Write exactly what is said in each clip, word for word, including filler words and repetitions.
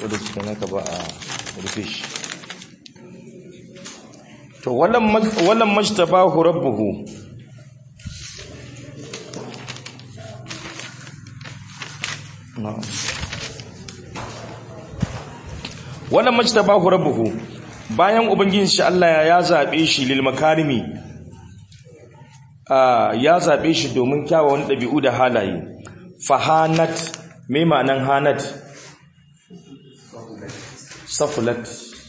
da cikin haka ba a rufe shi. To wallan majtabahu rabbuhu no wallan majtabahu rabbuhu bayan ubangijin shi Allah ya zabe shi lil makarimi ya zabe shi domin kyawawan dabi'u da halaye fahanat me ma'anan hanat safulat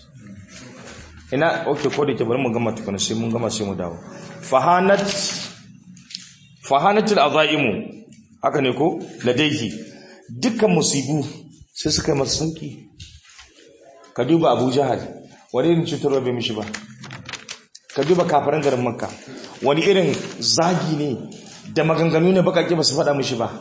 ina okay ko da ke bari mu gama tukuna sai mun gama sai mu dawo fahanat fahanatul azaimu haka ne ko ladaihi dukkan musibu sai suka yi masa sauki. Ka duba Abu Jahal wani irin cutarwa bai mishi ba, ka duba kafiran garin Makka wani irin zagi ne da maganganu ne bakake ba su faɗa mishi ba.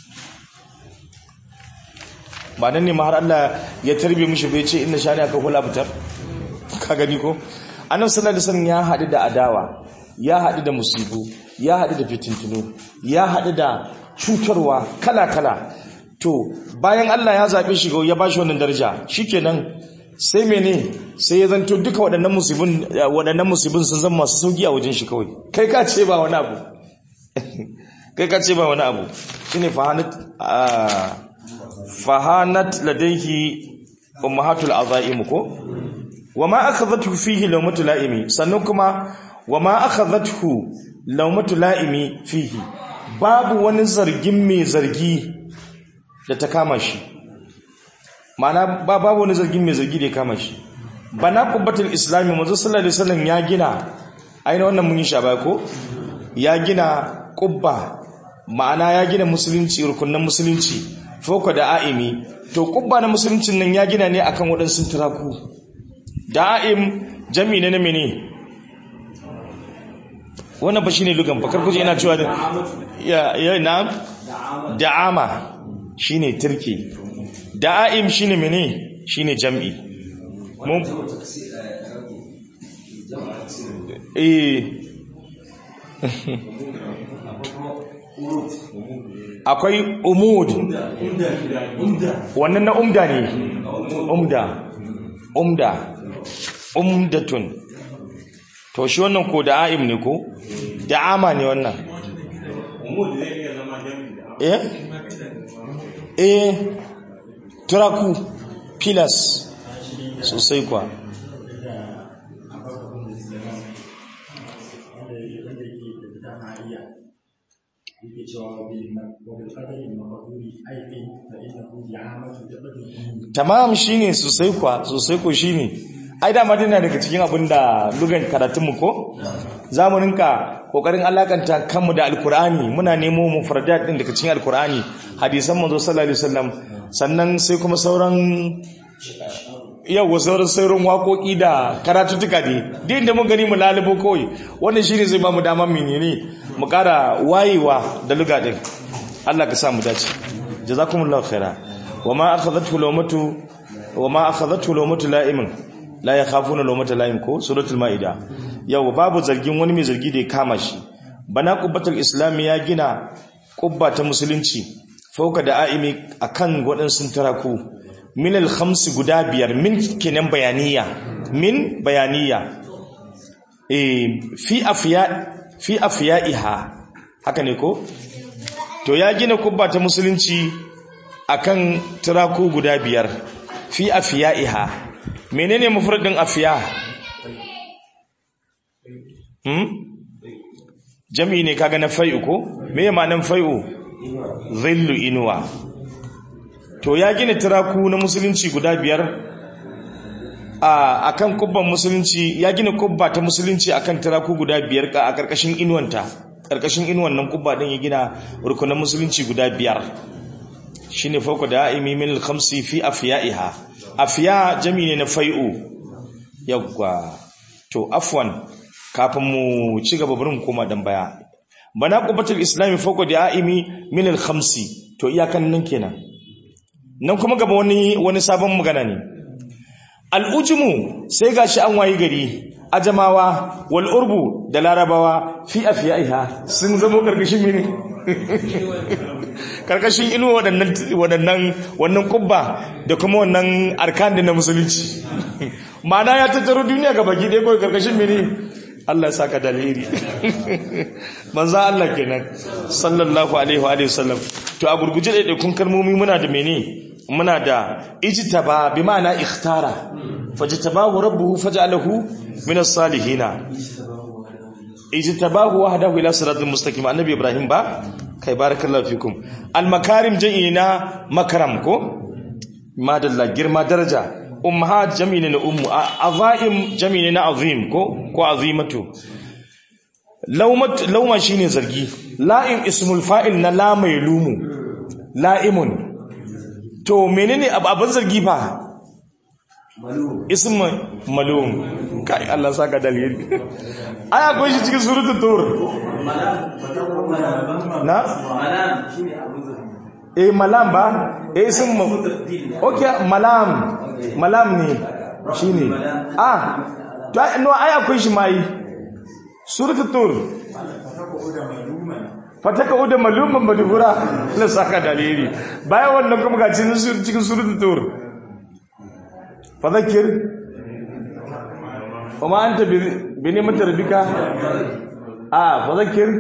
Ba nan ne ma har Allah ya tarbe mishi bai ce inna shani aka hula fitar. Ka gani ko annabi sallallahu alaihi wasallam ya haɗu da adawa, ya haɗu da musibu, ya haɗu da fitintunu, ya haɗu da cutarwa kala-kala. To bayan Allah ya zaɓe shi ya ba shi wannan daraja shikenan sai mene sai ya zanto duka waɗannan musibin waɗannan musibin sun zama masu sauki a wajen shi kawai. Kai ka ce ba wani abu kai ka ce ba wani abu shine fahanat fahanat ladaihi ummahatul azaim ko wama akhadhathu fihi lawmatu laimi sannan kuma wama akhadhathu lawmatu laimi fihi babu wani zargin mai zargi da ta kama shi, ma'ana ba babu wani zargin mai zargi da ya kama shi. Bana kubbatul islami manzo sallallahu alaihi wasallam ya gina aina wannan mun yi shaba ko ya gina kubba, ma'ana ya gina musulunci rukunin musulunci foko da aimi. To kubba na musuluncin nan ya gina ne akan waɗansu turaku. Da'im jami ne na mene wannan ba shine lugan bakar kuje ina cewa ya ya na'am da'ama shine turki, da'im shine mene shine jam'i. Mun eh akwai umud wannan na umda ne umda umda umdatun to shi wannan ko da'im ne ko da'ama ne wannan umud zai iya zama jam'i eh eh turaku pillars sosai kwa tamam shine sosai kwa sosai ko shine ai da madina daga cikin abinda lugan karatunmu ko zamanin ka kokarin alakanta kanmu da alkur'ani muna nemo mufradat din daga cikin alkur'ani hadisan manzo sallallahu alaihi wasallam sannan sai kuma sauran yawa sauran sauran waƙoƙi da karatutuka ne din da mun gani mu lalubo kawai wannan shine zai ba mu dama menene mu ƙara wayewa da luga din. Allah ka sa mu dace. Jazakumullahu khaira. Wama akhadhathu lawmatu wama akhadhathu lawmatu la'imin la yakhafuna lawmata la'im ko suratul maida. Yau babu zargin wani mai zargi da ya kama shi. Bana qubbatul islam ya gina qubba ta musulunci fauka da aimi akan wadansu taraku min al khams guda biyar min kenan bayaniya min bayaniya eh fi afiya fi afiyaiha haka ne ko to ya gina qubba ta musulunci akan taraku guda biyar fi afiyaiha. Menene mufradin afiya? Hmm? Jami'i ne kaga na fai'u ko? Me ya ma'anar fai'u? Zillu inuwa. To ya gina turaku na musulunci guda biyar a akan kubban musulunci, ya gina kubba ta musulunci akan turaku guda biyar a karkashin inuwanta. Karkashin inuwan nan kubba din ya gina rukunan musulunci guda biyar. Shine fauka da aimi min al-khamsi fi afiyaiha. Afiya jami ne na fai'u. Yawwa to afwan kafin mu ci gaba burin koma dan baya. Bana qubatul islami fawqa da'imi min al-khamsi to iyakan nan kenan. Nan kuma gaba wani wani sabon magana ne. Al-ujmu sai gashi an wayi gari ajamawa wal urbu da larabawa fi afiyaiha sun zama karkashin mini karkashin inu waɗannan waɗannan wannan kubba da kuma wannan arkan na musulunci ma'ana ya tattaro duniya ga baki ɗaya kawai karkashin mene Allah ya saka dalili manzo Allah kenan sallallahu alaihi wa alihi wasallam to a gurguje da kun kalmomi muna da mene muna da ijtaba bi ma'ana ikhtara fajtabahu rabbuhu faj'alahu min as-salihin ijtabahu wahdahu ila siratal mustaqim annabi ibrahim ba kai barakallahu fikum al-makarim jami'ina makram ko madalla girma daraja ummahat jami'in na ummu azaim jami'in na azim ko ko azimatu laumat lauma shine zargi la'im ismul fa'il na la mai lumu la'imun to menene abin zargi fa malum ism malum kai Allah saka dalili ai akwai shi cikin suratul tur na malam shine abin zargi eh malam ba eh ism okay malam malam ne shine ah to no ai akwai shi mai suratul tur fataka uda maluman madhura la saka dalili bayan wannan kuma ga cikin cikin suratul tur fadhakir wama anta bi ni'mati rabbika ah fadhakir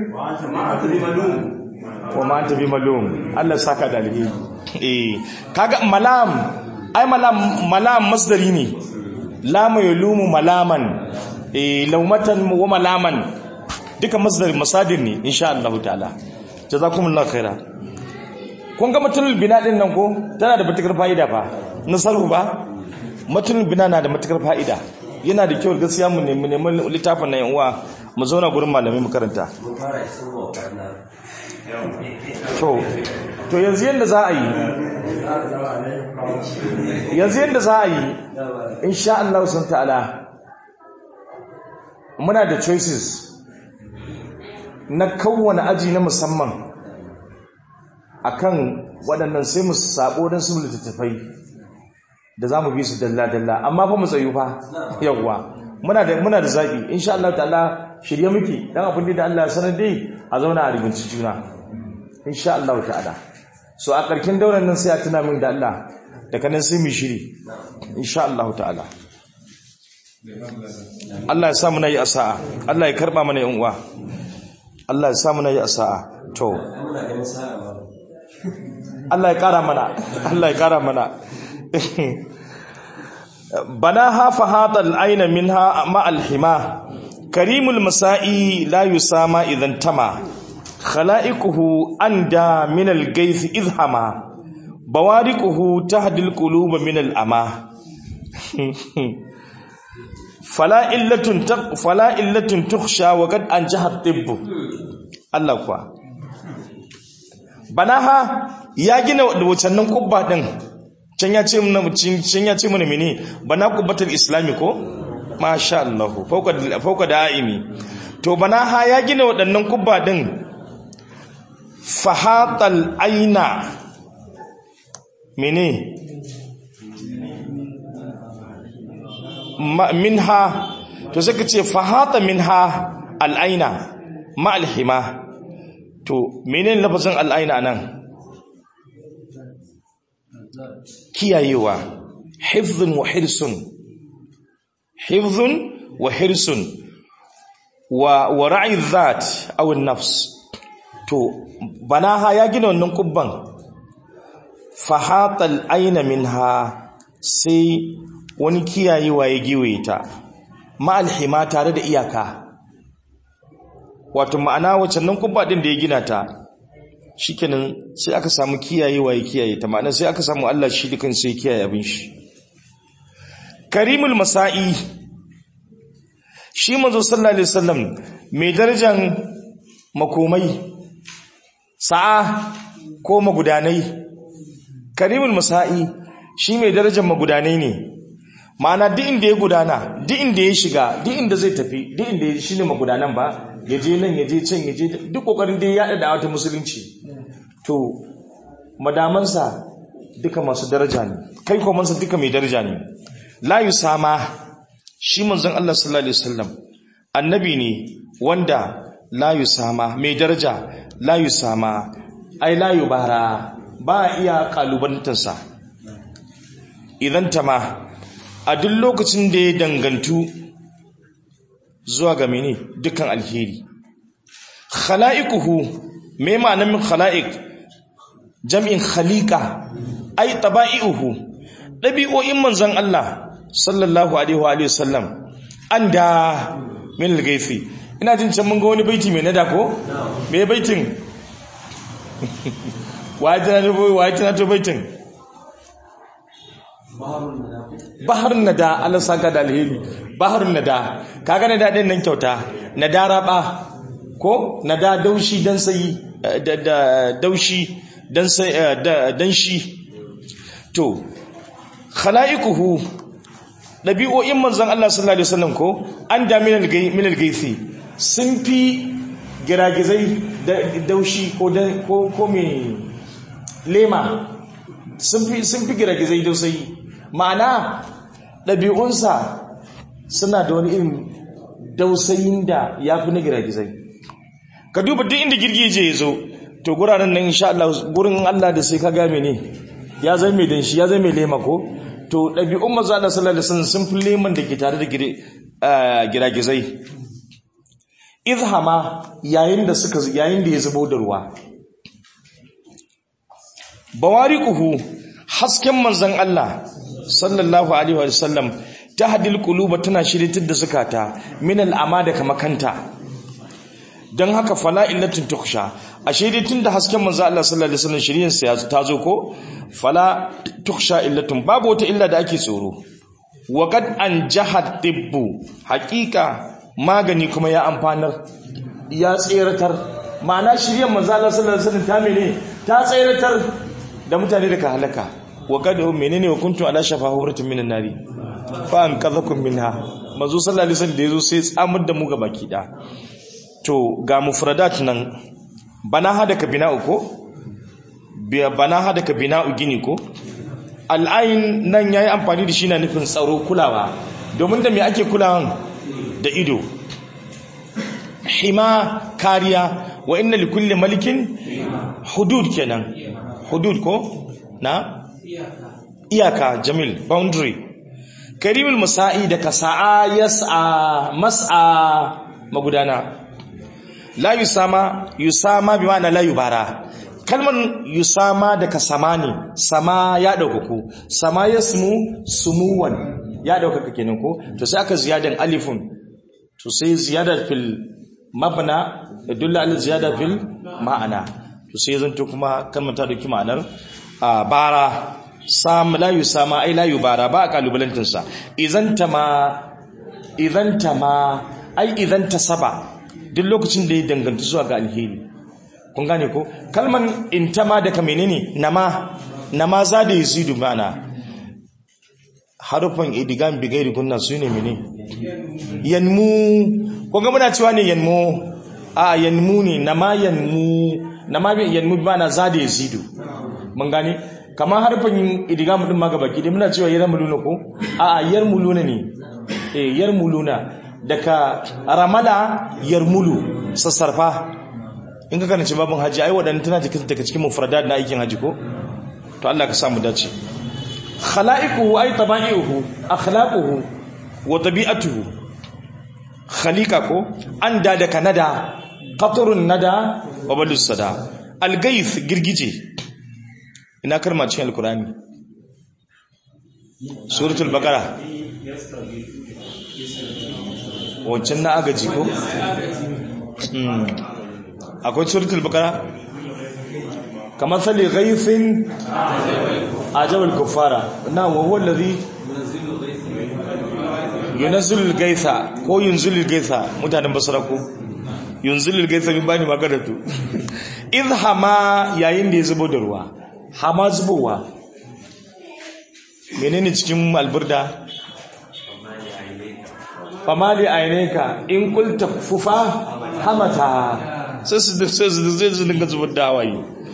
wama anta bi malum Allah saka dalili eh kaga malam ai malam malam masdari ne lama yalumu malaman eh laumatan wa malaman duka masdar masadir ne insha Allah ta'ala jazakumullahu khaira kun ga matunul bina din nan ko tana da matukar fa'ida fa nasaru ba matunul bina na da matukar fa'ida yana da kyau gaskiya mu ne mu neman littafin nan uwa mu zauna gurin malamai mu karanta to to yanzu yanda za a yi yanzu yanda za a yi insha Allah sun ta'ala muna da choices na kowane aji na musamman akan waɗannan sai mu sabo don su littattafai da za mu bi su dalla-dalla amma fa mu tsayu fa yawwa muna da muna da zaɓi insha Allah ta'ala shirye muke dan abin da Allah ya sanar dai a zauna a ribinci juna insha Allah ta'ala so a karkin dauran nan sai a tuna min da Allah daga nan sai mu shiri insha Allah ta'ala Allah ya sa mu nayi asa'a Allah ya karba mana yan uwa Allah ya sa mu nayi asa'a to Allah ya kara mana Allah ya kara mana banaha fahatal aina minha ma alhima karimul masa'i la yusama idan tama khala'iquhu anda min algayth idhama bawariquhu tahdil qulub min alama fala illatun taq fala illatun tukhsha wa qad anjaha tibb Allah kuwa banaha ya gina wacannan kubba din can ya ce mun can ya ce mun mene bana kubbatul islami ko masha Allah fauka fauka da'imi to banaha ya gina wadannan kubba din fahatal aina mene minha to sai kace fahata minha al-aina ma al-hima to menene lafazin al-aina nan kiyayewa hifdhun wa hirsun hifdhun wa hirsun wa wa ra'i dhat aw an-nafs to banaha ya gina wannan kubban fahata al-aina minha sai wani kiyayewa ya giwaye ta ma'alhima tare da iyaka wato ma'ana wacce nan kubba din da ya gina ta shikenan sai aka samu kiyayewa ya kiyaye ta ma'ana sai aka samu Allah shi dukan sai kiyaye abin shi karimul masa'i shi manzo sallallahu alaihi wasallam mai darajar makomai sa'a ko magudanai karimul masa'i shi mai darajar magudanai ne ma'ana duk inda ya gudana duk inda ya shiga duk inda zai tafi duk inda ya shine magudanan ba ya je nan ya je can ya je duk kokarin da ya yada da wata musulunci to madamansa duka masu daraja ne kai ko mansa duka mai daraja ne la yusama shi manzon Allah sallallahu alaihi wasallam annabi ne wanda la yusama mai daraja la yusama ai la yubara ba iya kalubantarsa idan tama a duk lokacin da ya dangantu zuwa ga mene dukkan alheri khala'iquhu me ma'anar min khala'iq jam'in khaliqa ai taba'i'uhu dabi'o'in manzon Allah sallallahu alaihi wa alihi wasallam anda min al-gaifi ina jin can mun ga wani baiti mai nada ko me baitin waye tana waye tana to baitin baharun nada Allah saka da alheri baharun nada kaga nada din nan kyauta nada raba ko nada daushi dan sai da daushi dan sai dan shi to khala'iquhu dabi'o'in manzon Allah sallallahu alaihi wasallam ko an da minal gai minal gaisi sun fi giragizai da daushi ko ko ko me lema sun fi sun fi giragizai dausayi ma'ana ɗabi'unsa suna da wani irin dausayin da ya fi na giragizai ka duba duk inda girgije ya zo to guraren nan insha Allah gurin Allah da sai ka game ne ya zai mai danshi ya zai mai lema ko to ɗabi'un maza Allah sallallahu alaihi wasallam sun fi leman da ke tare da giragizai izhama yayin da suka yayin da ya zubo da ruwa bawariquhu hasken manzon Allah sallallahu alaihi wa sallam tahdil quluba tana shiritar da zakata min al'ama da kamakanta dan haka fala illatin tukhsha ashe dai tunda hasken manzo Allah sallallahu alaihi wasallam shiriyin sa ta zo ko fala tukhsha illatun babu wata illa da ake tsoro wa qad anjahat tibbu haqiqa magani kuma ya amfanar ya tseratar ma'ana shiriyin manzo Allah sallallahu alaihi wasallam ta mene ta tseratar da mutane daga halaka wa kad menene wa kuntum ala shafa huratin minan nari fa an kadhakum minha manzo sallallahu alaihi wasallam da yazo sai tsamar da mu ga baki da to ga mufradat nan bana hada ka bina'u ko biya bana hada ka bina'u gini ko al'ain nan yayi amfani da shi na nufin tsaro kulawa domin da me ake kulawan da ido hima kariya wa inna likulli malikin hudud kenan hudud ko na iyaka jamil boundary karimul musa'i da kasa'a yas'a mas'a magudana la yusama yusama bi ma'ana la yubara kalman yusama da kasama ne sama ya daukaku sama yasmu sumuwan ya daukaka kenan ko to sai aka ziyadan alifun to sai ziyada fil mabna yadulla al ziyada fil ma'ana to sai zanto kuma kalmar ta dauki ma'anar bara sam la yusama ai la yubara ba kalubalantin sa idan tama idan tama ai idan tasaba duk lokacin da ya danganta zuwa ga alheri kun gane ko kalman intama da ka menene nama nama za da yazidu mana harufan idigam bigairi kunna su ne mene yanmu kun ga muna cewa ne yanmu a yanmu ne nama yanmu nama yanmu mana za da yazidu mun gane kamar harfin idigam din ma gaba ki dai muna cewa yarmuluna ko a yarmuluna ne eh yarmuluna daga ramala yarmulu sassarfa in ka kana ce babin haji ai wadannan tana cikin daga cikin mufradat na aikin haji ko to Allah ka samu dace khala'iquhu ay taba'ihu akhlaquhu wa tabi'atuhu khaliqa ko anda da kanada qatrun nada wa balus sada al-gayth girgije ina karma cikin alqur'ani suratul baqara wancan na agaji ko akwai suratul baqara kamar sali ghaifin ajabal kuffara na wa huwa allazi yunzilul gaitha ko yunzilul gaitha mutanen basra ko yunzilul gaitha min bani magadatu idhama yayin da ya zubo da ruwa hama zubowa menene cikin alburda famali aineka in kulta fufa hamata sai su sai su zai dinga zubar da hawaye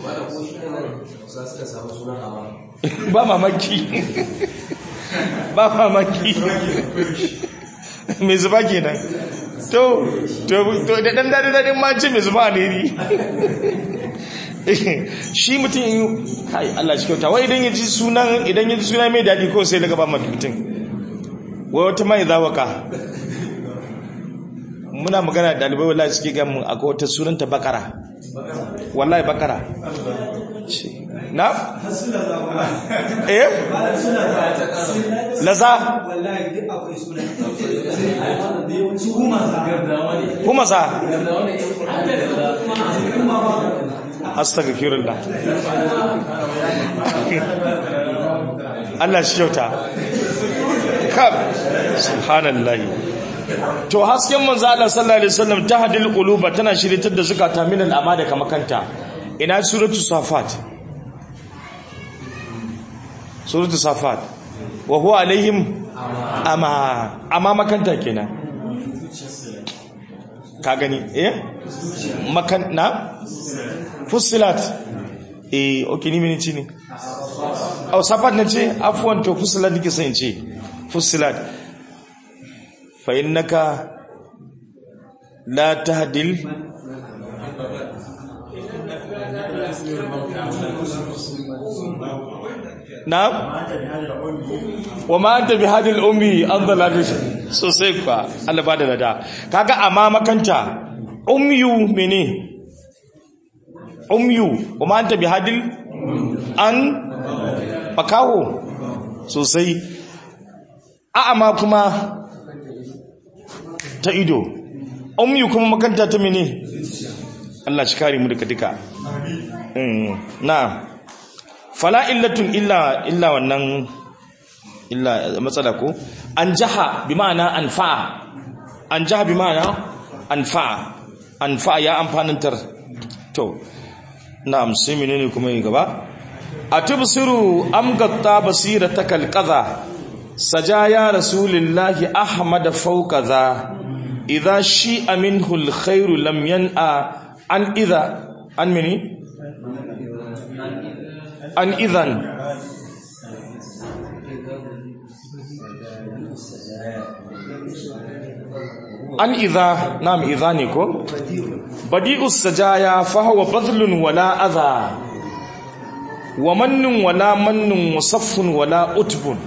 ba mamaki ba mamaki mai zuba kenan to to to da dan dadi dadin ma ce mai zuba ne ni shi mutum kai Allah shi kyauta wai idan ya ji sunan idan ya ji suna mai daɗi ko sai daga ba mutum wai wata mai zawaka muna magana da dalibai wallahi suke ga mun akwai wata sunanta bakara wallahi bakara na eh laza wallahi duk akwai sunan kuma sa astaghfirullah Allah shi kyauta kab subhanallahi to hasken manzo Allah sallallahu alaihi wasallam tahdil quluba tana shiritar da zukata min al-ama da kamakanta ina suratu safat suratu safat wa huwa alaihim ama ama makanta kenan ka gani eh makan na fusilat eh okay ni mini ne au safat nace afwan to fusilat nake sai in ce fusilat fa innaka la tahdil na'am wa ma anta bihadil ummi adallatu sosai fa Allah ba da lada kaga amma makanta umyu mene umyu wa ma anta bihadil an makaho sosai a amma kuma ta ido umyu kuma makanta ta mene Allah shi kare mu duka duka amin na'am fala illatun illa illa wannan illa matsala ko an jaha bi ma'ana anfa'a an jaha bi ma'ana anfa'a anfa'a ya amfanantar to na'am sai menene kuma yi gaba atubsiru am gatta basiratakal qadha sajaya rasulillahi ahmad fawqa dha idha shi'a minhu alkhairu lam yan'a an idha an mini an idhan an idha nam idhani ko badi'us sajaya fa huwa fadlun wala adha wa mannun wala mannun musaffun wala utbun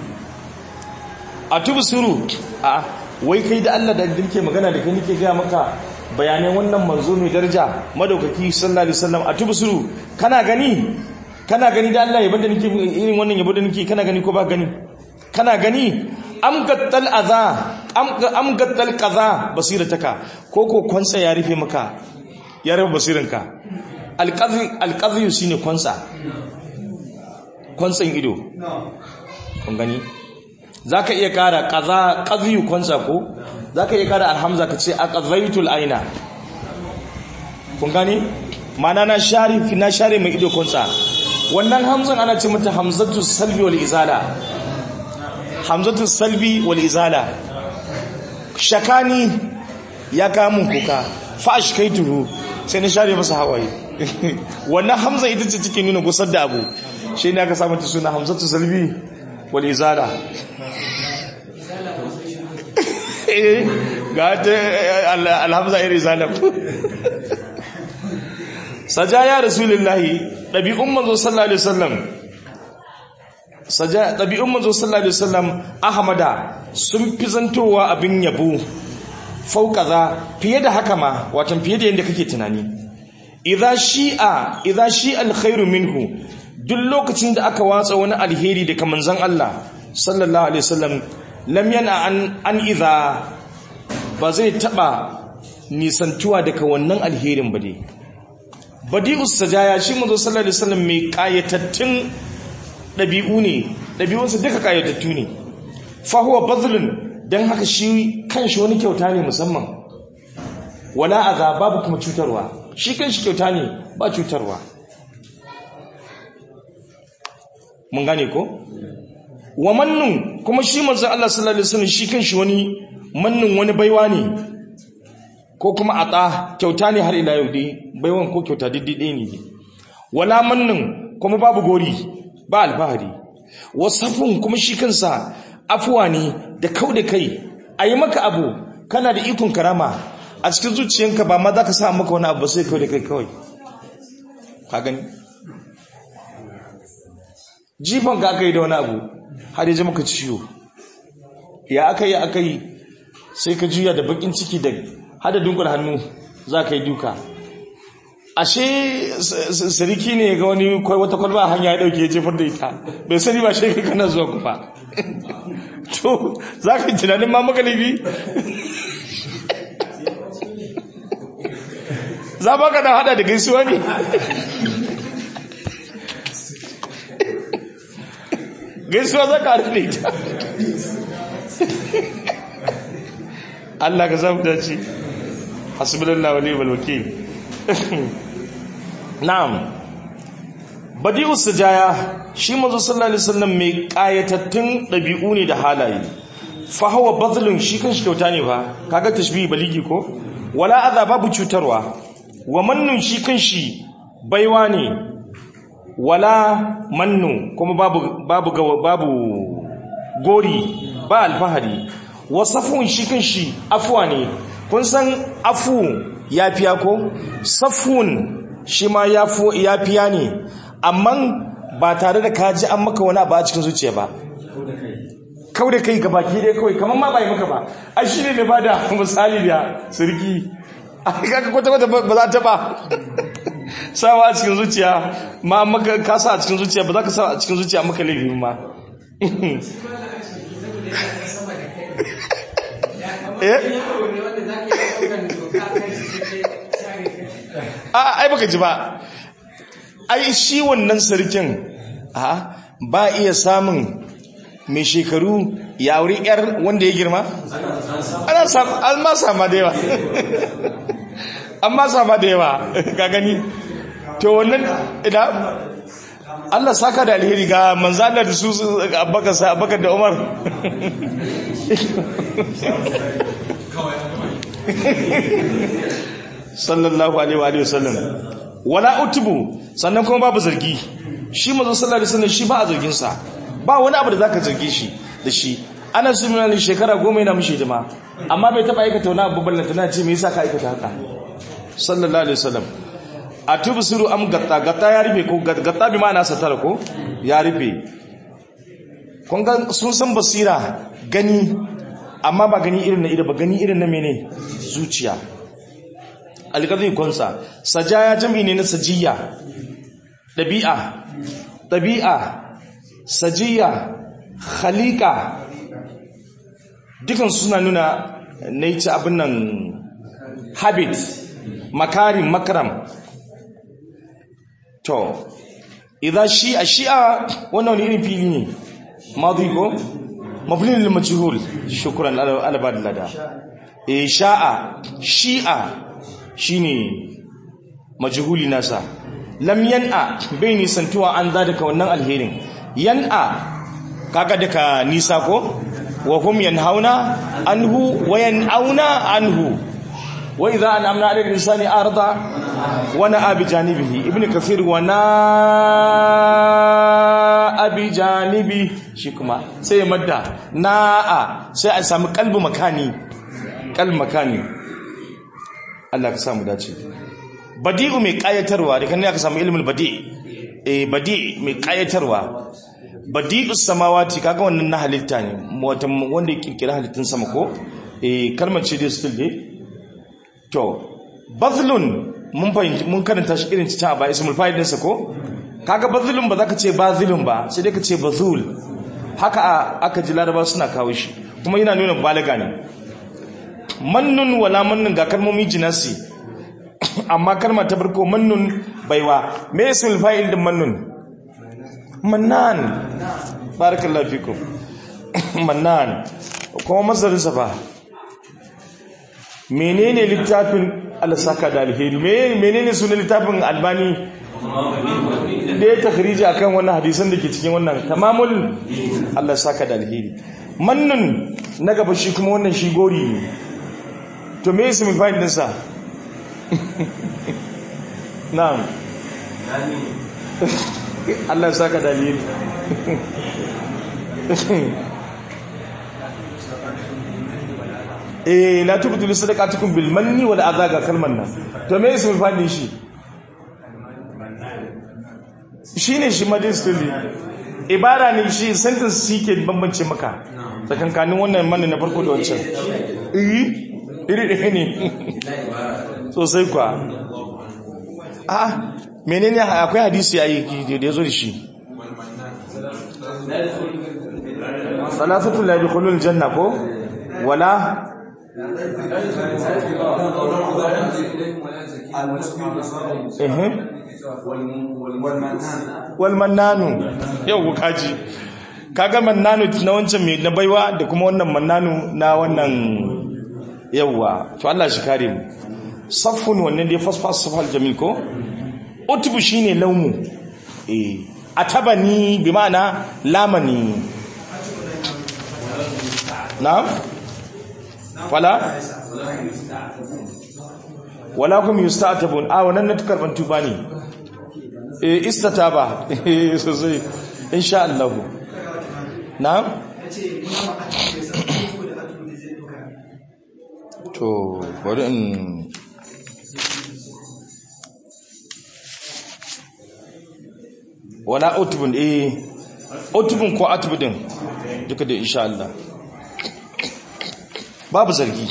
atubsuru a wai kai da Allah da dinke magana da kai nake ga maka bayanan wannan manzo mai daraja madaukaki sallallahu alaihi wasallam atubsuru kana gani kana gani da Allah yabon da nake irin wannan yabo da nake kana gani ko ba gani kana gani am gattal aza am am gattal qaza basirataka ko ko kwansa ya rufe maka ya rufe basirinka alqazi alqazi shine kwansa kwansan ido kun gani zaka iya kara qaza qazi kwansa ko zaka iya kara alhamza kace aqazaitul aina kun gani mana na sharifi na share mai ido kwansa wannan hamzan ana ce mata hamzatu salbi wal izala hamzatu salbi wal izala shakani ya kamun kuka fa ashkaituhu sai na share masa hawaye wannan hamza ita ce cikin nuna gusar da abu shi ne aka samu ta suna hamzatu salbi wal izala ga ta alhamza iri izala sajaya rasulullahi ɗabi'un manzo sallallahu alaihi wasallam sajaya ɗabi'un manzo sallallahu alaihi wasallam ahmada sun fi zantowa abin yabo fauka za fiye da haka ma watan fiye da yadda kake tunani idza shi'a idza shi'a alkhairu minhu duk lokacin da aka watsa wani alheri daga manzon Allah sallallahu alaihi wasallam lam yana an an idza ba zai taba nisantuwa daga wannan alherin ba dai badi'us sajaya shi manzo sallallahu alaihi wasallam mai kayatattun dabi'u ne dabi'unsa duka kayatattu ne fa huwa badlun dan haka shi kanshi wani kyauta ne musamman wala azab babu kuma cutarwa shi kanshi kyauta ne ba cutarwa mun gane ko wa mannun kuma shi manzo Allah sallallahu alaihi wasallam shi kanshi wani mannun wani baiwa ne ko kuma ata kyauta ne har ila yau dai baiwan ko kyauta diddi ɗaya ne wala mannun kuma babu gori ba alfahari wasafun kuma shi kansa afuwa ne da kau da kai ayi maka abu kana da ikon karama a cikin zuciyanka ba ma za ka sa maka wani abu sai kau da kai kawai ka gani jifan ka aka yi da wani abu har ya ji maka ciwo ya aka yi aka yi sai ka juya da bakin ciki da hada dunkul hannu za ka yi duka ashe sarki ne ga wani wata kwalba hanya ya dauke ya jefar da ita bai sani ba shi kana zuwa kufa to za ka yi tunanin ma maka laifi za ba ka da hada da gaisuwa ne gaisuwa za ka haɗu da ita Allah ka samu dace hasbunallahu wa ni'mal wakeel na'am badi'u sujaya shi manzo sallallahu alaihi wasallam mai kayatattun dabi'u ne da halaye fa huwa badlun shi kan shi kyauta ne fa kaga tashbihi baligi ko wala adha babu cutarwa wa mannun shi kan shi baiwa ne wala mannu kuma babu babu babu gori ba alfahari wasafun shi kan shi afwa ne kun san afu yafiya ko safun shi ma yafu yafiya ne amma ba tare da kaji an maka wani abu a cikin zuciya ba kau da kai gabaki dai kawai kamar ma bai maka ba ai shi ne ba da misali da sirki aka kwata kwata ba za ta ba sawa a cikin zuciya ma maka kasa a cikin zuciya ba za ka sa a cikin zuciya maka laifi ma a ai baka ji ba ai shi wannan sarkin a ba iya samun mai shekaru ya wuri yar wanda ya girma ana samu an ma sama da yawa an ma sama da yawa ka gani to wannan idan Allah saka da alheri ga manzo Allah da su Abubakar sai Abubakar da Umar sallallahu alaihi wa alihi wasallam wala utubu sannan kuma babu zargi shi manzo sallallahu alaihi wasallam shi ba a zargin sa ba wani abu da zaka zarge shi da shi ana sunna ne shekara goma yana mishi jama'a amma bai taba aikata wani abu ballanta na ce me yasa ka aikata haka sallallahu alaihi wasallam atubsiru am gatta gatta ya rufe ko gatta bi ma'ana satara ko ya rufe kun ga sun san basira gani amma ba gani irin na ido ba gani irin na mene zuciya alqadhi kunsa sajaya jami ne na sajiya dabi'a dabi'a sajiya khaliqa dukan suna nuna nature abin nan habit makarim makram to idan shi'a shi'a wannan wani irin fili ne madi ko mabni lil majhul shukran ala badlada eh sha'a shi'a shine majhuli nasa lam yan'a bai nisantuwa an zadaka wannan alherin yan'a kaga daga nisa ko wa hum yanhauna anhu wa yan'auna anhu wa idha an'amna 'ala al-insani arda wa na'a bi janibihi ibn kathir wa na'a bi janibi shi kuma sai ya madda na'a sai a samu kalbu makani kalbu makani Allah ka samu dace badi'u mai kayatarwa da kan aka samu ilmul badi' eh badi' mai kayatarwa badi'us samawati kaga wannan na halitta ne wanda ya kirkira halittun sama ko eh kalmar ce dai still dai to bazlun mun fahimci mun karanta shi irin ta ba ismul fa'il din sa ko kaga bazlun ba zaka ce bazilun ba sai dai ka ce bazul haka aka ji laraba suna kawo shi kuma yana nuna balaga ne mannun wala mannun ga kalmomi jinasi amma kalmar ta farko mannun baiwa me ismul fa'il din mannun mannan barakallahu fikum mannan kuma masarin sa fa menene littafin al-saka da alheri menene sunan littafin albani da ya takhriji akan wannan hadisan da ke cikin wannan tamamul Allah saka da alheri mannun na gaba shi kuma wannan shi gori ne to me yasa mun fa'idin sa na'am Allah saka da alheri eh la tubtilu sadaqatukum bil manni wal adha ga kalman nan to me yasa mun fa'idin shi shine shi majistili ibara ne shi sentence shi ke bambance maka tsakankanin wannan manne na farko da wancan iri iri ɗaya ne sosai kwa a menene akwai hadisi a yi da ya zo da shi salasatu la yadkhulul janna ko wala ehe wal mannanu yau kaji kaga mannanu na wancan mai na baiwa da kuma wannan mannanu na wannan yawa to Allah shi kare mu safun wannan da fasfas safal jamil ko utubu shine laumu eh atabani bi ma'ana lamani na'am wala wala hum yusta'tabun a wannan na tukarban tuba ne eh istataba eh sosai insha Allah na'am to bari in wala utubun eh utubun ko atubudin duka da insha Allah babu zargi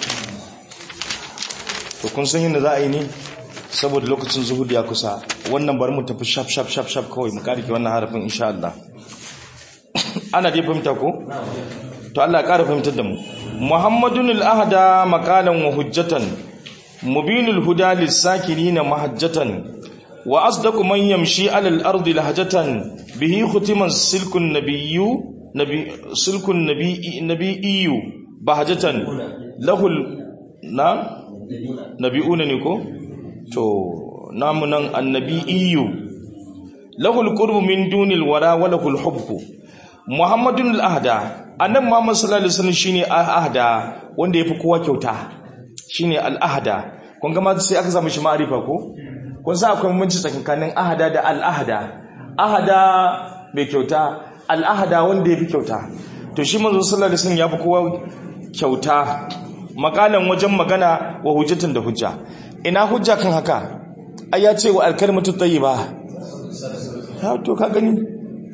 to kun san yadda za a yi ne saboda lokacin zuhud ya kusa wannan bari mu tafi shaf shaf shaf shaf kawai mu karike wannan harafin insha Allah ana dai fahimta ko to Allah ya ƙara fahimtar da mu Muhammadun al-ahda maqalan wa hujjatan mubinul huda lis-sakirin mahajjatan wa asdaqu man yamshi 'ala al-ardi lahjatan bihi khutiman silkun nabiyyu nabi silkun nabi nabiyyu bahjatan lahul na nabiyuna ne ko to namu nan annabiyyu lahul qurbu min dunil wara wa lahul hubbu Muhammadun al-ahda annan Muhammad sallallahu alaihi wasallam shine al-ahda wanda yafi kowa kyauta shine al-ahda kun ga ma sai aka samu shi ma'arifa ko kun sa akwai munci tsakanin ahda da al-ahda ahda bai kyauta al-ahda wanda yafi kyauta to shi manzo sallallahu alaihi wasallam yafi kowa kyauta makalan wajen magana wa hujjatan da hujja ina hujja kan haka ai ya ce wa al-kalimatu tayyiba ha to ka gani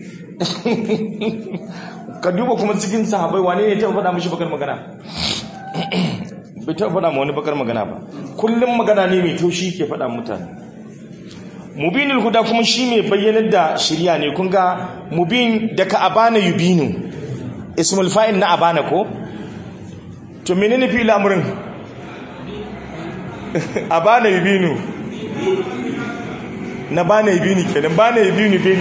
ka duba kuma cikin sahabbai wane ne ta faɗa mishi bakar magana bai ta faɗa ma wani bakar magana ba kullum magana ne mai taushi ke faɗa mutane mubinul huda kuma shi mai bayyanar da shirya ne kun ga mubin daga abana yubinu ismul fa'il na abana ko to menene fi al'amurin abana yubinu na bana yubinu kenan bana yubinu bin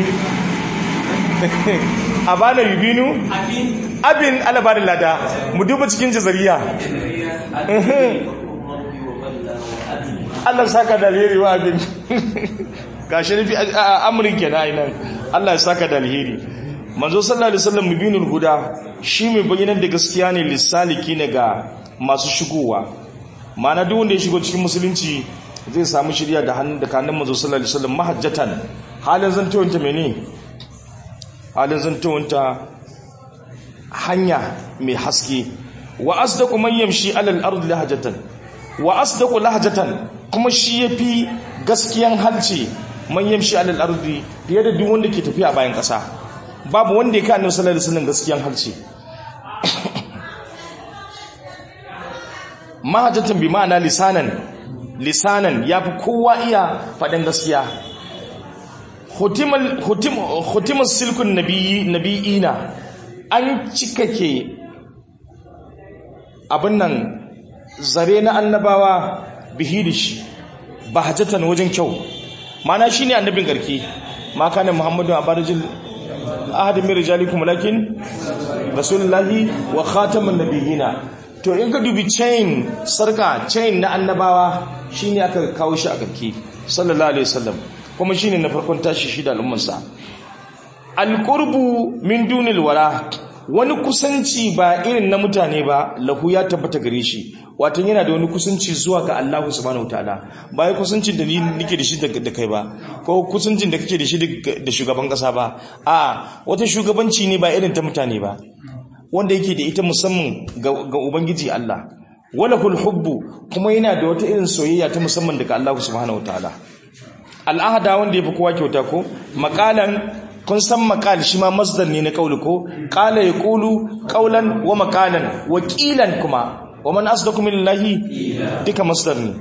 abana yubinu abin alabarin lada mu duba cikin jazariya Allah saka da alheri wa abin gashi nufi amurin ke na ainihin Allah saka da alheri manzo sallallahu alaihi wasallam mubinul huda shi mai bayyanar da gaskiya ne lissaliki ne ga masu shigowa ma'ana duk wanda ya shigo cikin musulunci zai samu shirya da hannun da kanin manzo sallallahu alaihi wasallam mahajjatan halin zantowanta mene halin zantowanta hanya mai haske wa asdaqu man yamshi alal ardi lahjatan wa asdaqu lahjatan kuma shi yafi gaskiyan halci man yamshi alal ardi fiye da duk wanda ke tafiya bayan kasa babu wanda ya kana sallallahu alaihi wasallam gaskiyan halci mahajjatan bi ma'ana lisanan lisanan yafi kowa iya fadan gaskiya khutimal khutim khutimus silkun nabiyyi nabiyina an cikake abin nan zare na annabawa bihi da shi bahajatan wajen kyau mana shine annabin garki ma kana muhammadu abarajil ahad min rijalikum lakin rasulullahi wa khatamun nabiyina to in ka dubi chain sarka chain na annabawa shine aka kawo shi a garki sallallahu alaihi wasallam kuma shine na farkon tashi shi da al'ummarsa alqurbu min dunil wara wani kusanci ba irin na mutane ba lahu ya tabbata gare shi watan yana da wani kusanci zuwa ga Allah subhanahu wataala ba ya kusancin da ni nake da shi da kai ba ko kusancin da kake da shi da shugaban kasa ba a wata shugabanci ne ba irin ta mutane ba wanda yake da ita musamman ga, ga ubangiji Allah walahul hubbu kuma yana da wata irin soyayya ta musamman daga Allah subhanahu wataala al'ahada wanda yafi kowa kyauta ko maqalan kun san maqal shi ma masdar ne na qauli ko qala yaqulu qawlan wa maqalan wa qilan kuma wa man asdaqu minallahi duka masdar ne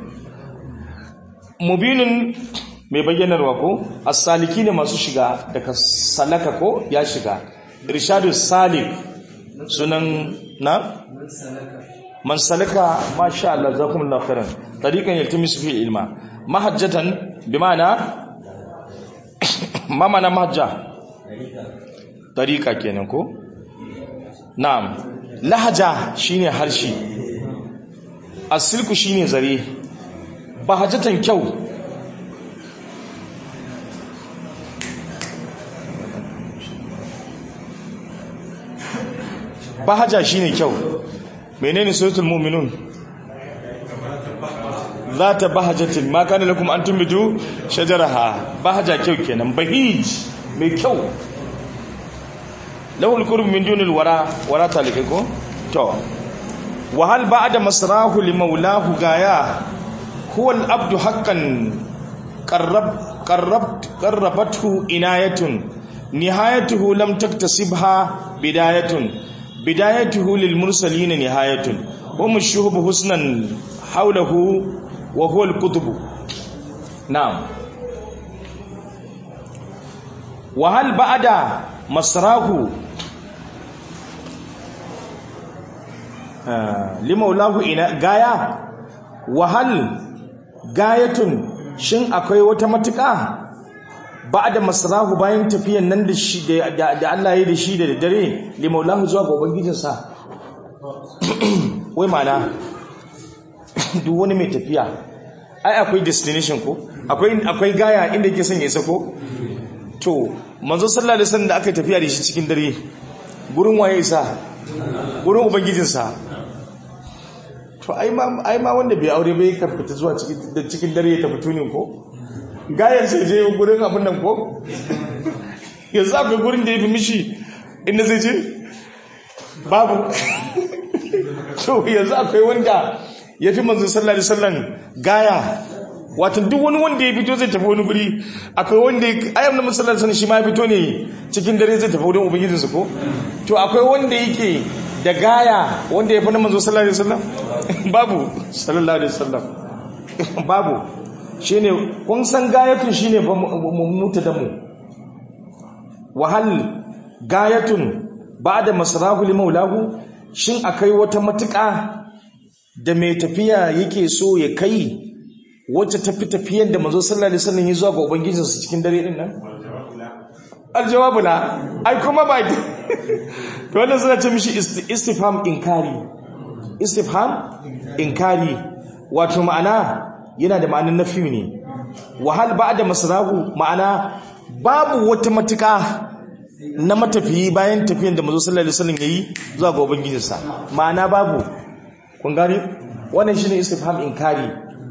mubinun mai bayyanarwa ko as-saliki ne masu shiga daga salaka ko ya shiga irshadus salik sunan na man salaka masha Allah jazakumullahu khairan tariqan yaltamisu fi ilma mahajjatan bima'ana ma mana mahajja tariqa kenan ko na'am lahaja shine harshe as-silku shine zare bahajatan kyau bahaja shine kyau menene suratul mu'minun zata bahajatin ma kana lakum an tumbitu shajaraha bahaja kyau kenan bahij mai kyau lawul qurb min dunil wara wara talike ko to wa hal ba'da masrahu li maulahu gaya huwa al abdu haqqan qarrab qarrabt qarrabathu inayatun nihayatuhu lam taktasibha bidayatun bidayatuhu lil mursalin nihayatun wa mushubu husnan hawlahu wa huwa al qutb na'am wa hal ba'da masrahu limaulahu ina gaya wa hal gayatun shin akwai wata matuƙa ba'da masrahu bayan tafiyan nan da shi da Allah ya yi da shi da dare limaulahu zuwa ga ubangijinsa wai mana duk wani mai tafiya ai akwai destination ko akwai akwai gaya inda yake son ya isa ko to manzo sallallahu alaihi wasallam da aka tafiya da shi cikin dare gurin waye isa gurin ubangijinsa to ai ma ai ma wanda bai aure bai ka fita zuwa cikin da cikin dare ya tafi tunin ko gayar sai je gurin abin nan ko yanzu akwai gurin da yafi mishi inda zai je babu to yanzu akwai wanda yafi manzo sallallahu alaihi wasallam gaya wato duk wani wanda ya fito zai tafi wani guri akwai wanda ayyam na musallar sani shi ma ya fito ne cikin dare zai tafi wurin ubangijinsa ko to akwai wanda yake da gaya wanda ya fi na manzo sallallahu alaihi wasallam babu sallallahu alaihi wasallam babu shine kun san gayatun shine fa mutu da mu wahal gayatun ba'da masrahu li maulahu shin akai wata matuƙa da mai tafiya yake so ya kai wacce tafi tafiyan da manzo sallallahu alaihi wasallam ya zuwa ga ubangijinsa cikin dare din nan aljawabu la ai kuma ba to wannan suna ce mishi istifham inkari istifham inkari wato ma'ana yana da ma'anar nafi ne wa hal ba'da masrahu ma'ana babu wata matuka na matafiyi bayan tafiyan da manzo sallallahu alaihi wasallam yayi zuwa ga ubangijinsa ma'ana babu kun gane wannan shine istifham inkari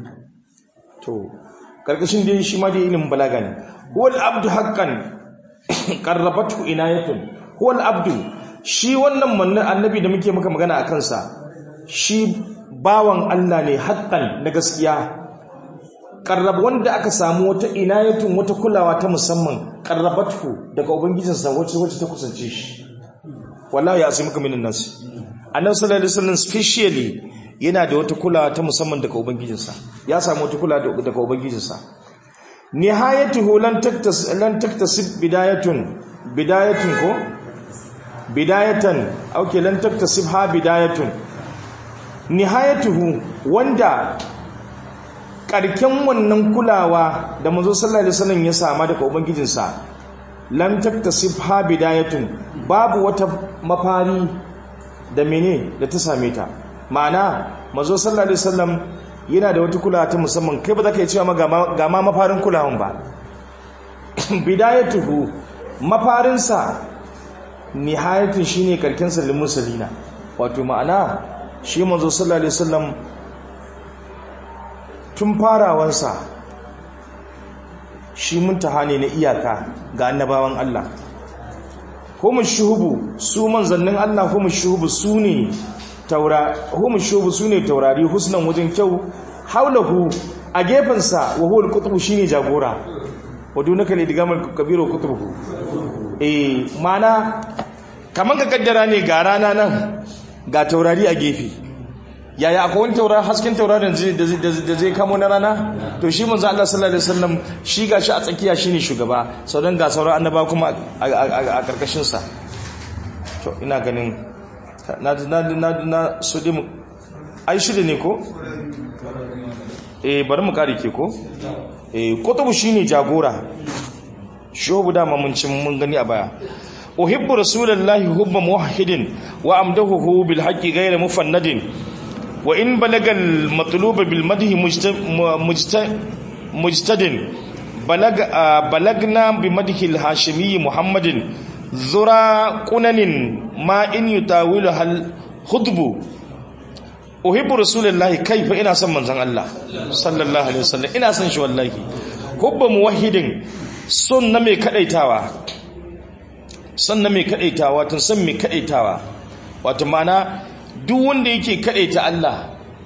to karkashin dai shi ma dai ilimin balaga ne huwal abdu haqqan qarrabatu inayatun huwal abdu shi wannan mannan annabi da muke maka magana akan sa shi bawan Allah ne haqqan na gaskiya qarrab wanda aka samu wata inayatun wata kulawa ta musamman qarrabatu daga ubangijinsa wacce wacce ta kusance shi wallahi ya asimuka minan nas annabi sallallahu alaihi wasallam specially yana da wata kulawa ta musamman daga ubangijinsa ya samu wata kulawa daga ubangijinsa nihayatuhu lan taktas lan taktasib bidayatun bidayatun ko bidayatan okay lan taktasib ha bidayatun nihayatuhu wanda karken wannan kulawa da manzo sallallahu alaihi wasallam ya sama daga ubangijinsa lan taktasib ha bidayatun babu wata mafari da mene da ta same ta ma'ana manzo sallallahu alaihi wasallam yana da wata kulawa ta musamman kai ba za ka yi cewa ga ma mafarin kulawan ba bidayatuhu mafarinsa nihayatun shine karkin sallin musalina wato ma'ana shi manzo sallallahu alaihi wasallam tun farawansa shi muntaha ne na iyaka ga annabawan Allah hum shuhubu su manzannin Allah hum shuhubu su ne taura hum shuhubu su ne taurari husnan wajen kyau haulahu a gefensa wa huwal qutbu shine jagora wadunaka li digamar kabiru kutubu eh mana kaman ka kaddara ne ga rana nan ga taurari a gefe yaya akwai wani taurari hasken taurarin da zai kamo na rana to shi manzo Allah sallallahu alaihi wasallam shi gashi a tsakiya shine shugaba sauran ga sauran annaba kuma a karkashin sa to ina ganin na na na na su dimu ai shida ne ko eh bari mu kare ke ko eh kutubu shine jagora shobu da mamuncin mun gani a baya uhibbu rasulullahi hubba muwahhidin wa amdahu bil haqqi ghayra mufannadin wa in balagal matluba bil madhi mujtadin balaga balagna bi madhi al hashimi muhammadin zura qunanin ma in yutawilu hal khutbu uhibbu rasulullahi kaifa ina son manzon Allah sallallahu alaihi wasallam ina son shi wallahi hubba muwahhidin son na mai kadaitawa son na mai kadaitawa tun san mai kadaitawa wato mana duk wanda yake kadaita Allah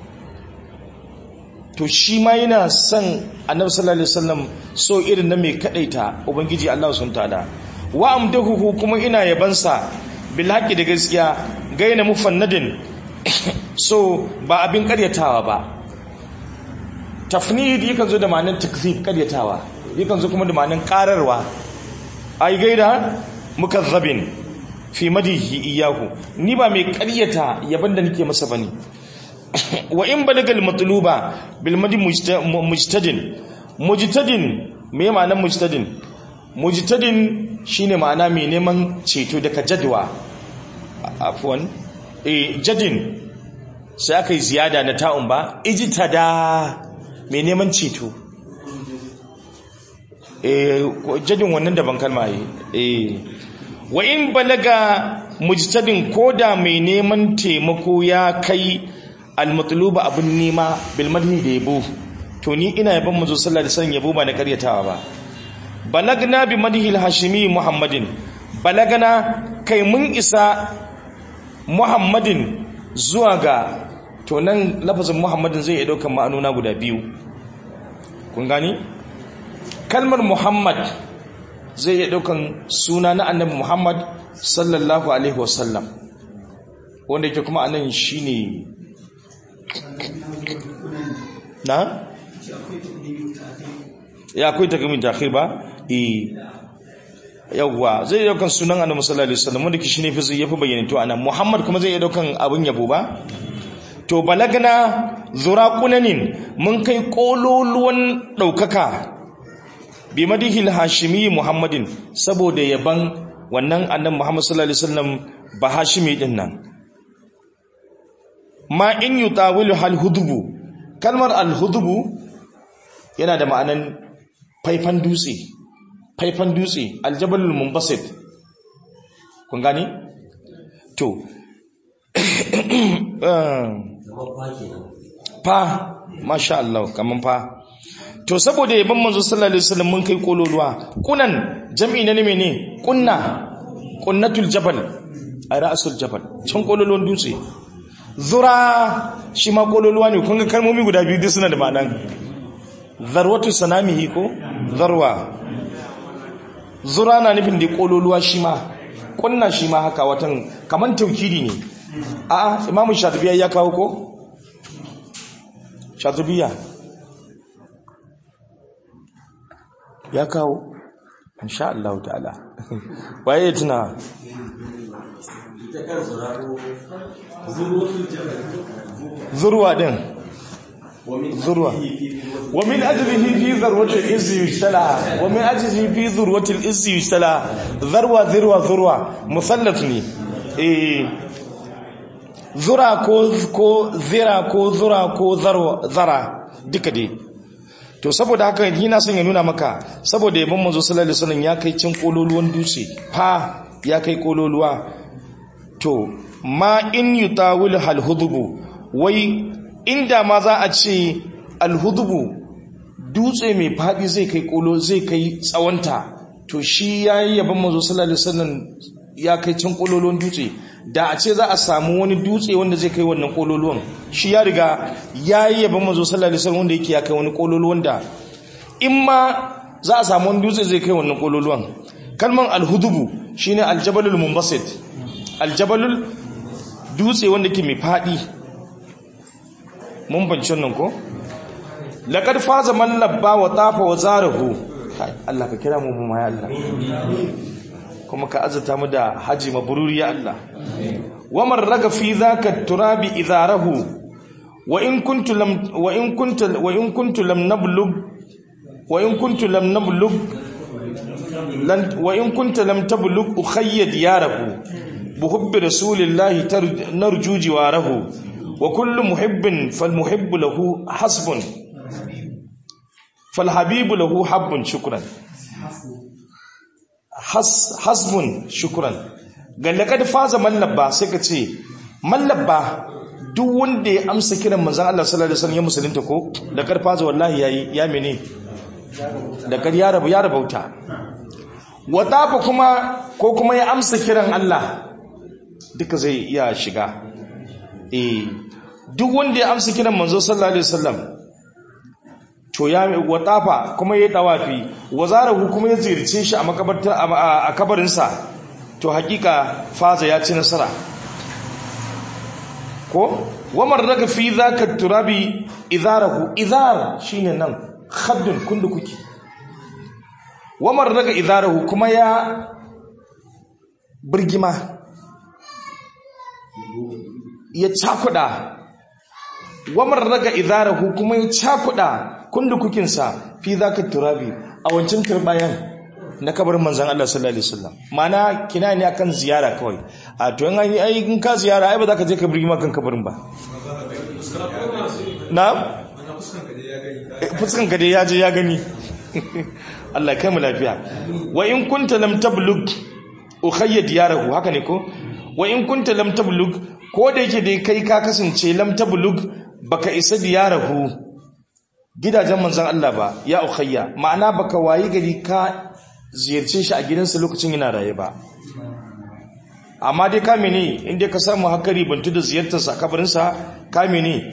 to shi ma yana son annabi sallallahu alaihi wasallam so irin na mai kadaita ubangiji Allah subhanahu ta'ala wa amdahu kuma ina yabansa bil haqqi da gaskiya gaina mufannadin so ba abin karyatawa ba tafnid yakan zo da ma'anar takzib karyatawa yakan zo kuma da ma'anar kararwa ai gaida mukazzabin fi madihi iyahu ni ba mai karyata yaban da nake masa bane wa in balagal matluba bil madi mujtadin mujtadin me ma'anar mujtadin mujtadin shine ma'ana mai neman ceto daga jadwa afwan eh jadin sai aka yi ziyada na ta'un ba ijtada mai neman ceto eh jadin wannan daban kalma yi eh wa in balaga mujtadin koda mai neman taimako ya kai almatluba abun nema bil madhi da yabo to ni ina yaban manzo sallallahu alaihi wasallam yabo ba na karyatawa ba balagna bi madhi al hashimi muhammadin balagna kai mun isa muhammadin zuwa ga to nan lafazin muhammadin zai iya daukan ma'anona guda biyu kun gani kalmar muhammad zai iya daukan suna na annabi muhammad sallallahu alaihi wasallam wanda yake kuma anan shine na ya akwai takmin takhir ba eh yawwa zai iya daukan sunan annabi sallallahu alaihi wasallam wanda kishi ne fi zai yafi bayyana to anan muhammad kuma zai iya daukan abun yabo ba to balagna zuraqunanin mun kai kololuwan daukaka bi madihil hashimi muhammadin saboda yaban wannan annabi muhammad sallallahu alaihi wasallam ba hashimi din nan ma in yutawilu hal hudubu kalmar al hudubu yana da ma'anan faifan dutse faifan dutse aljabalul munbasit kun gani to fa masha Allah kaman fa to saboda yaban manzo sallallahu alaihi wasallam mun kai kololuwa kunan jami'i ne menene kunna kunnatul jabal ay ra'sul jabal can kololuwan dutse zura shi ma kololuwa ne kun ga kalmomi guda biyu duk suna da ma'anan zarwatu sanamihi ko zarwa zura na nufin da kololuwa shi ma kunna shi ma haka watan kaman taukidi ne a'a imamu shatibiya ya kawo ko shatibiya ya kawo insha Allah ta'ala waye tuna zurwa din zurwa wa min ajlihi fi dharwati al-izzi yushtala wa min ajlihi fi dharwati al-izzi yushtala dharwa dharwa dharwa musallaf ne eh zura ko ko zira ko zura ko zarwa zara duka dai to saboda haka ina son ya nuna maka saboda yabon manzo sallallahu alaihi wasallam ya kai cin kololuwan dutse fa ya kai kololuwa to ma in yutawil hal hudubu wai inda ma za a ce al hudubu dutse mai fadi zai kai kolo zai kai tsawonta to shi yayi yabon manzo sallallahu alaihi wasallam ya kai cin kololuwan dutse da a ce za a samu wani dutse wanda zai kai wannan kololuwan shi ya riga ya yi yaban manzo sallallahu alaihi wasallam wanda yake ya kai wani kololuwan da in ma za a samu wani dutse zai kai wannan kololuwan kalman alhudubu shine aljabalul munbasit aljabalul dutse wanda ke mai fadi mun bancin nan ko laqad faza man labba wa tafa wa zarahu Allah ka kira mu mu ya Allah kuma ka azata mu da haji mabruri ya Allah wa man raga fi dhaka turabi idarahu wa in kuntu lam wa in kuntu wa in kuntu lam nablug wa in kuntu lam nablug lan wa in kuntu lam tablug ukhayyad yarahu بحب رسول الله نرجو جواره وكل محب فالمحب له حسب فالحبيب له حب شكرا حسب شكرا قال لقد فاز من لبى سكتي من لبى duk wanda ya amsa kiran manzon Allah sallallahu alaihi wasallam ya musulunta ko da karfaza wallahi yayi ya mene da kar ya rabu ya rabauta wadafa kuma ko kuma ya amsa kiran Allah duka zai iya shiga eh duk wanda ya amsa kiran manzo sallallahu alaihi wasallam to ya wadafa kuma ya tawafi wazarahu kuma ya ziyarce shi a makabarta a kabarin sa to hakika faza ya ci nasara ko wamar raga fi zaka turabi idarahu idar shine nan khaddun kundu kuki wamar raga idarahu kuma ya birgima ya cakuda wamar raga idarahu kuma ya cakuda kundukukinsa fi zaka turabi a wancan turbayan na kabarin manzon Allah sallallahu alaihi wasallam mana kina ne akan ziyara kawai a to in ai in ka ziyara ai ba za ka je ka birgi makan kabarin ba na fuskan ka dai ya je ya gani Allah kai mu lafiya wa in kunta lam tablug ukhayyad yarahu haka ne ko wa in kunta lam tablug ko da yake dai kai ka kasance lam tablug baka isa diyarahu gidajen manzon Allah ba ya ukhayya ma'ana baka wayi gari ka ziyarce shi a gidansa lokacin yana raye ba amma dai ka mene inda ka samu hakari bantu da ziyartar sa kabarin sa ka mene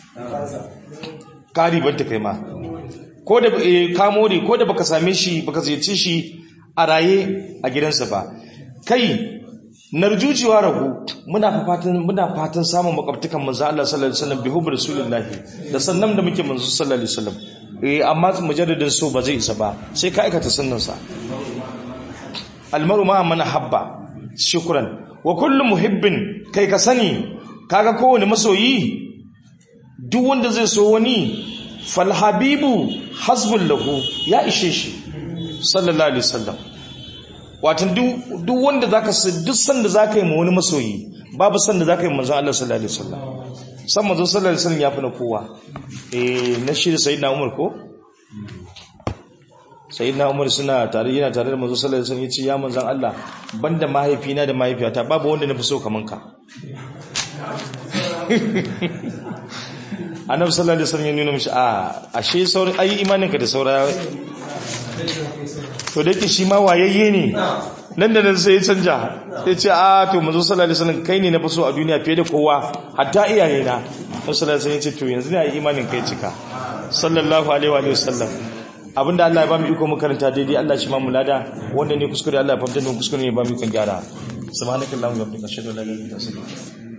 ka ribanta kai ma ko da ka more ko da baka same shi baka ziyarce shi a raye a gidansa ba kai narjujiwa rahu muna fatan muna fatan samun makabtukan manzo Allah sallallahu alaihi wasallam bi hubbi rasulillah da sannan da muke manzo sallallahu alaihi wasallam eh amma mujarradin so ba zai isa ba sai ka aikata sunnan sa almaru ma man habba shukran wa kullu muhibbin kai ka sani kaga kowane masoyi duk wanda zai so wani fal habibu hasbul lahu ya ishe shi sallallahu alaihi wasallam watan duk wanda zaka duk sanda zaka yi ma wani masoyi babu sanda zaka yi manzon Allah sallallahu alaihi wasallam san manzon sallallahu alaihi wasallam yafi na kowa eh na shi sayyidina Umar ko sayyidina Umar suna tare yana tare da manzon sallallahu alaihi wasallam yace ya manzon Allah banda mahaifina da mahaifiyata babu wanda nafi so kaman ka Annabi sallallahu alaihi wasallam ya nuna mishi a ashe sauran ayi imaninka da saura to da yake shi ma wayayye ne nan da nan sai ya canja sai ce a to manzo sallallahu alaihi wasallam kai ne na faso a duniya fiye da kowa hatta iyaye na sallallahu alaihi wasallam ya ce to yanzu ne ayi imanin kai cika sallallahu alaihi wa sallam abinda Allah ya ba mu iko mu karanta daidai Allah shi ma mu lada wanda ne kuskure Allah ya fahimta mu kuskure ne ba mu kan gyara subhanakallahumma wa bihamdika ashhadu an la ilaha illa anta astaghfiruka